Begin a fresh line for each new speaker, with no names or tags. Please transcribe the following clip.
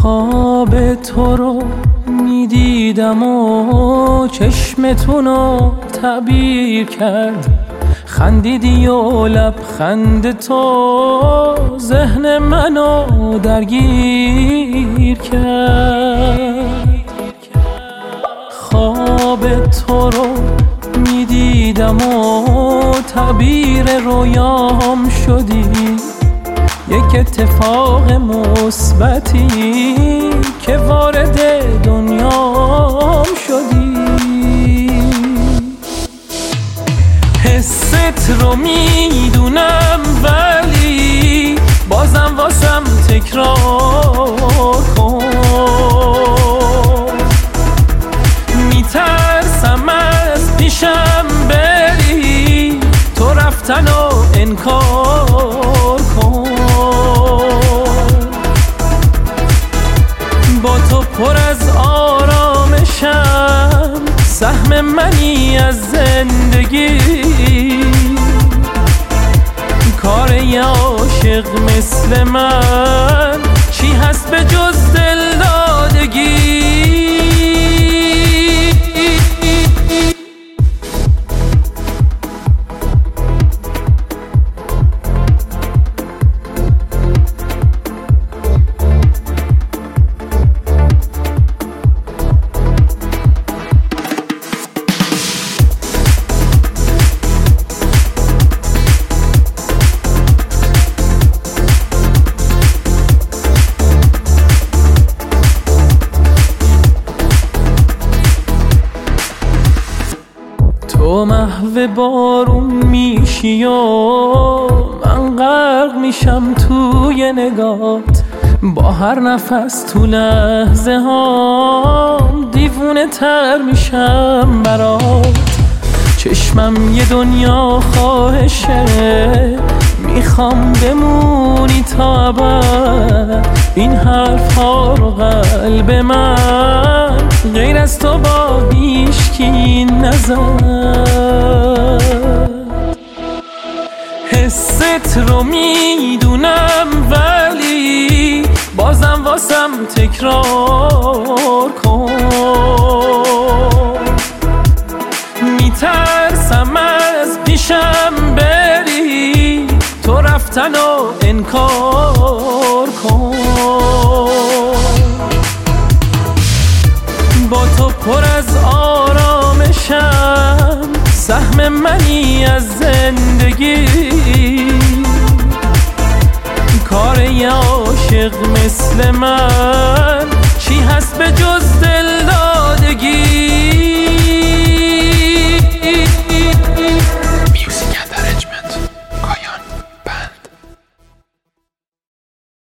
خواب تو رو میدیدم و چشمتونو تعبیر کرد، خندیدی و لبخند تو ذهن منو درگیر کرد. خواب تو رو میدیدم و تعبیر رویام شدی، یک اتفاق مثبتی که وارد دنیام شدی. حست رو میدونم ولی بازم واسم تکرار کن. میترسم از پیشم بری، تو رفتن و انکار کن. با تو پر از آرامشم، سهم منی از زندگی. کار یه عاشق مثل من چی هست به جز دلدادگی؟ تو محو بارون میشی و من غرق میشم توی نگات. با هر نفس تو لحظه هام دیوونه تر میشم برات. چشمم یه دنیا خواهشه، میخوام بمونی تا ابد. این حرف ها رو قلب من غیر از تو با هیچکی نزد. حست رو میدونم ولی بازم واسم تکرار کن. میترسم از پیشم بری، تو رفتن و انکار کن. با تو پر از آرامشم، سهم منی از زندگی. کار یه عاشق مثل من چی هست به جز دلدار؟